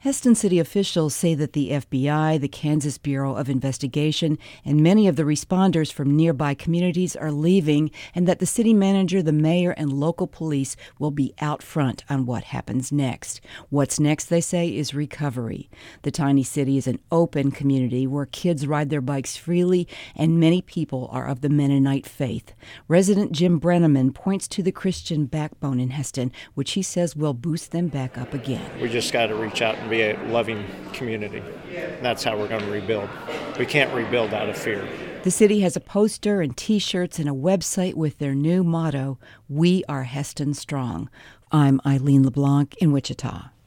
Heston City officials say that the FBI, the Kansas Bureau of Investigation, and many of the responders from nearby communities are leaving, and that the city manager, the mayor, and local police will be out front on what happens next. What's next, they say, is recovery. The tiny city is an open community where kids ride their bikes freely, and many people are of the Mennonite faith. Resident Jim Brenneman points to the Christian backbone in Heston, which he says will boost them back up again. We just got to reach out and be a loving community. That's how we're going to rebuild. We can't rebuild out of fear. The city has a poster and T-shirts and a website with their new motto, "We are Heston Strong." I'm Eileen LeBlanc in Wichita.